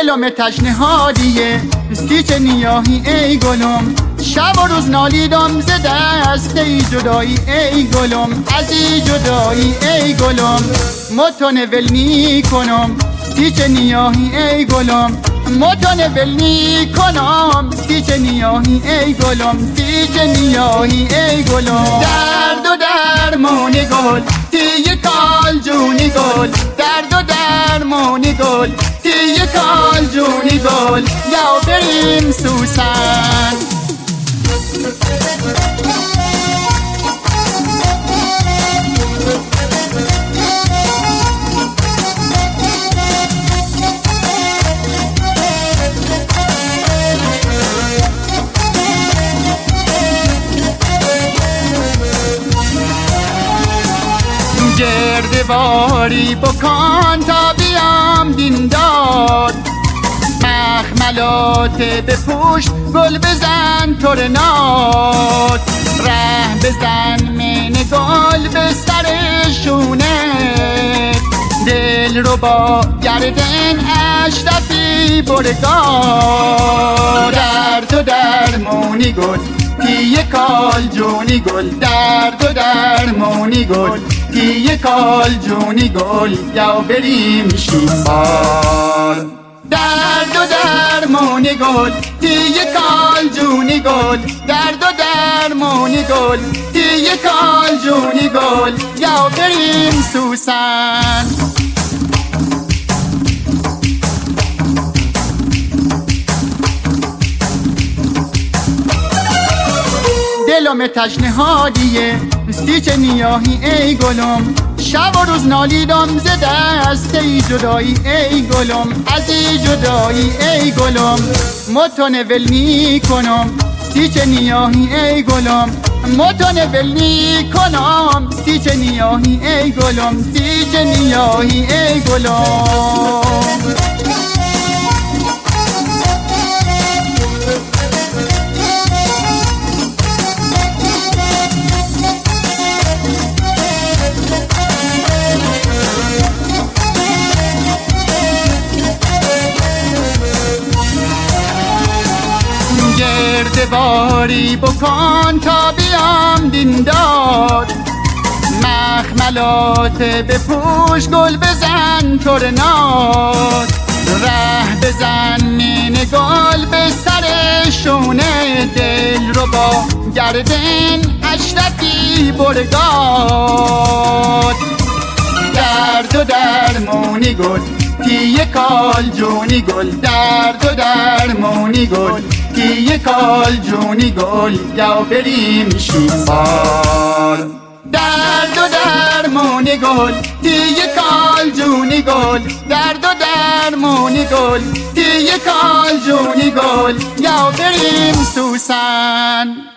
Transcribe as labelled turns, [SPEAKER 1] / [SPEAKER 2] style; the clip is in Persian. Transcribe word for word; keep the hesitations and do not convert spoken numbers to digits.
[SPEAKER 1] دلم تشنه حالیه سی نیاهی ای گلم، شب و روز نالیدم ز دست ای جدایی ای گلم، از ای جدایی ای گلم متونه ول می کنم سی نیاهی ای گلم، متونه ول می کنم سی نیاهی ای گلم، سی نیاهی ای گلم. درد و درمون گل تی کال جونی گل، درد و درمون گل تی کال جونی گل، یا بریم سوسن. گردواری بکن تا بیام دیندار، مخملات بپوش گل بزن تورنات، ره بزن من گل به سر شونه، دل رو با گردن اشرفی برگار، درد و درمونی گل تی کال جونی گل، درد و درمونی گل تی کال جونی گل، یا بریم شیبار. درد و درمونی گل تی کال جونی گل، درد و درمونی گل تی کال جونی گل، یا بریم سوسن. دلم تشنه حالیه سی نیاهی ای گلم، شب و روز نالیدم ز دست ای جدایی ای گلم، از ای جدایی ای گلم متونه ول می کنم سی نیاهی ای گلم، متونه ول می کنم سی نیاهی ای گلم، سی نیاهی ای گلم. گردواری بکن تا بیام دیندار، مخملات بپوش گل بزن تورنات، ره بزن من گل به سر شونه، دل رو با گردن اشرفی برگاد، درد و درمونی گل تی کال جونی گل، درد و درمونی گل تی کال جونی گل، یا بریم شیبار. درد و درمونی گل تی کال جونی گل، درد و درمونی گل تی کال جونی گل، یا بریم سوسن.